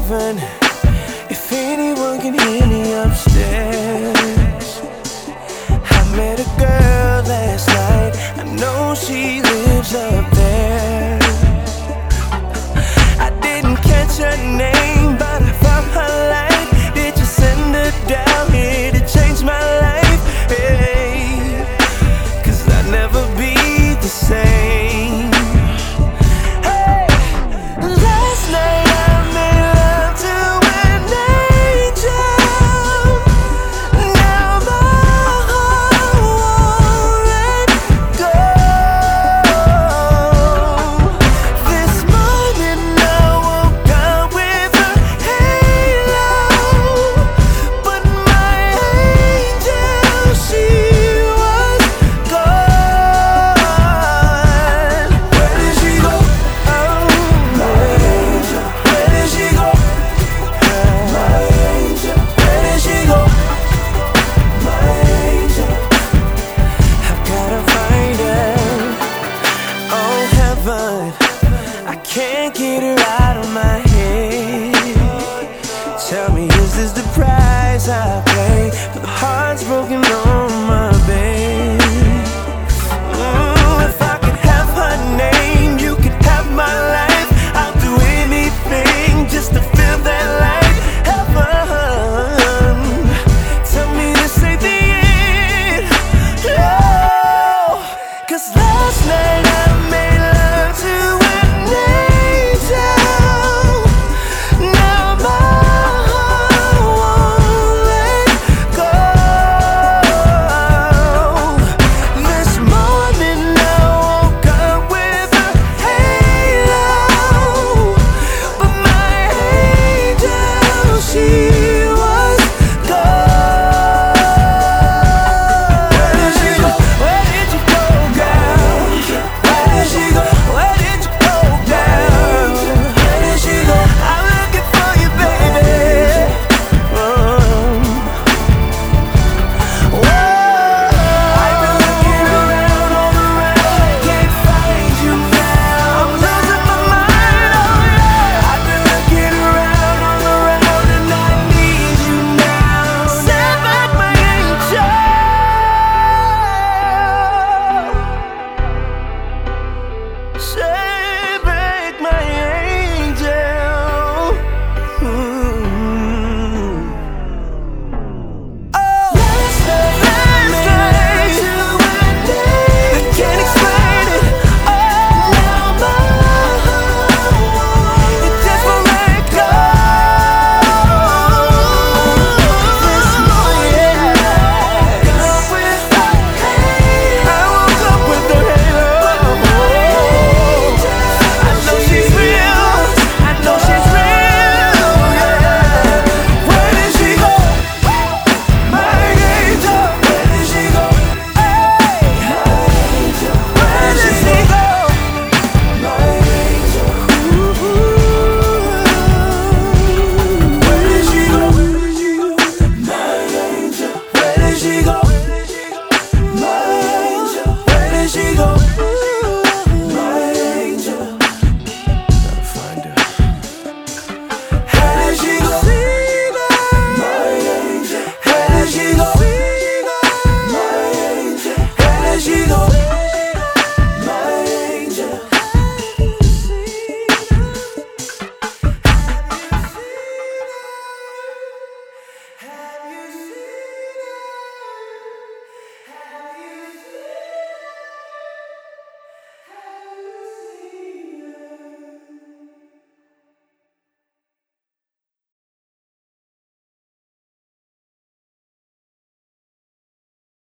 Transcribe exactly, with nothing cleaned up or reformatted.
heaven, if anyone can hear me upstairs. I met a girl last night, I know she lives up there. I didn't catch her name, but I found her life. Did you send her down here to change my life? Hey, 'cause I'd never be the same. Hey, last night I made love to an angel. Now my heart won't let go. This morning I woke up with a halo, but my angel, she was gone. Where did she go? Oh, my angel. Where did she go? My angel. Where did she go? My angel. I've gotta find her. Oh heaven, I can't get her out of my head. Tell me, is this the price I pay for the hearts broken on my bed? Mm, if I could have her name, you could have my life. I'll do anything just to feel that light. Heaven, tell me this ain't the end. No, 'cause last night I made love to an angel. Now my heart won't let go. This morning I woke up with a halo, but my angel, she was gone. Where did she go? Where did you go, girl? Where did she go? Where did you go, girl? Where did she go? I'm looking for you, baby. Um, Whoa, I've been looking around all around, can't find you now. I'm losing my mind, oh yeah. I've been looking around all around and I need you now. Send back my angel. Send back my angel. Mm. Oh, last night, last night, I can't explain it. Oh, now my heart, it just won't let go. This morning I woke up with a halo. I woke up with a halo. I know she's real. I know she's real. Yeah. Where did she go? My angel. Where did she go? Hey, my angel. Where did she go? My angel. Ooh. Where did she go? My angel. Where did she go? My angel. Where did she go? My angel. Gotta find her. How did she go? My angel. How did she go? My angel. How did she go? My angel. Have